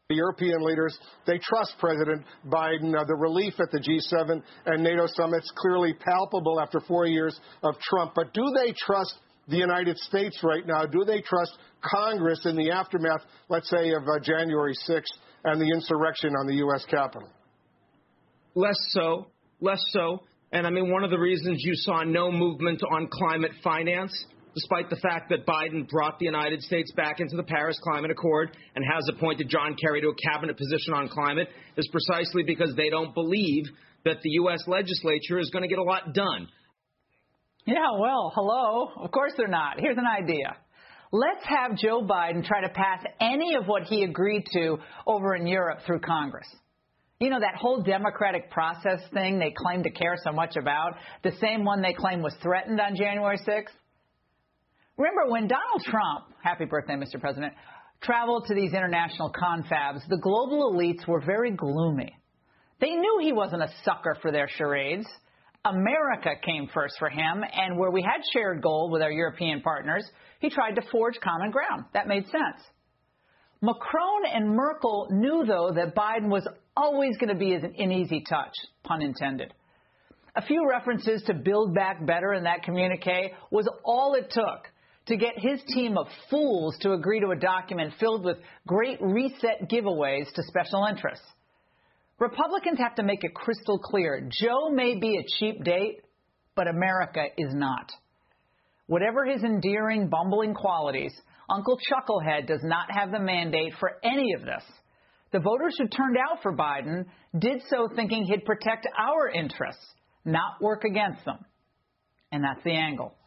The European leaders, they trust President Biden. The relief at the G7 and NATO summits clearly palpable after 4 years of Trump. But do they trust the United States right now? Do they trust Congress in the aftermath, let's say, of January 6th and the insurrection on the U.S. Capitol? Less so. And I mean, one of the reasons you saw no movement on climate finance, despite the fact that Biden brought the United States back into the Paris Climate Accord and has appointed John Kerry to a cabinet position on climate, is precisely because they don't believe that the U.S. legislature is going to get a lot done. Yeah, well, hello. Of course they're not. Here's an idea. Let's have Joe Biden try to pass any of what he agreed to over in Europe through Congress. You know, that whole democratic process thing they claim to care so much about, the same one they claim was threatened on January 6th? Remember, when Donald Trump, happy birthday, Mr. President, traveled to these international confabs, the global elites were very gloomy. They knew he wasn't a sucker for their charades. America came first for him, and where we had shared goal with our European partners, he tried to forge common ground. That made sense. Macron and Merkel knew, though, that Biden was always going to be an easy touch, pun intended. A few references to Build Back Better in that communique was all it took to get his team of fools to agree to a document filled with great reset giveaways to special interests. Republicans have to make it crystal clear. Joe may be a cheap date, but America is not. Whatever his endearing, bumbling qualities, Uncle Chucklehead does not have the mandate for any of this. The voters who turned out for Biden did so thinking he'd protect our interests, not work against them. And that's the angle.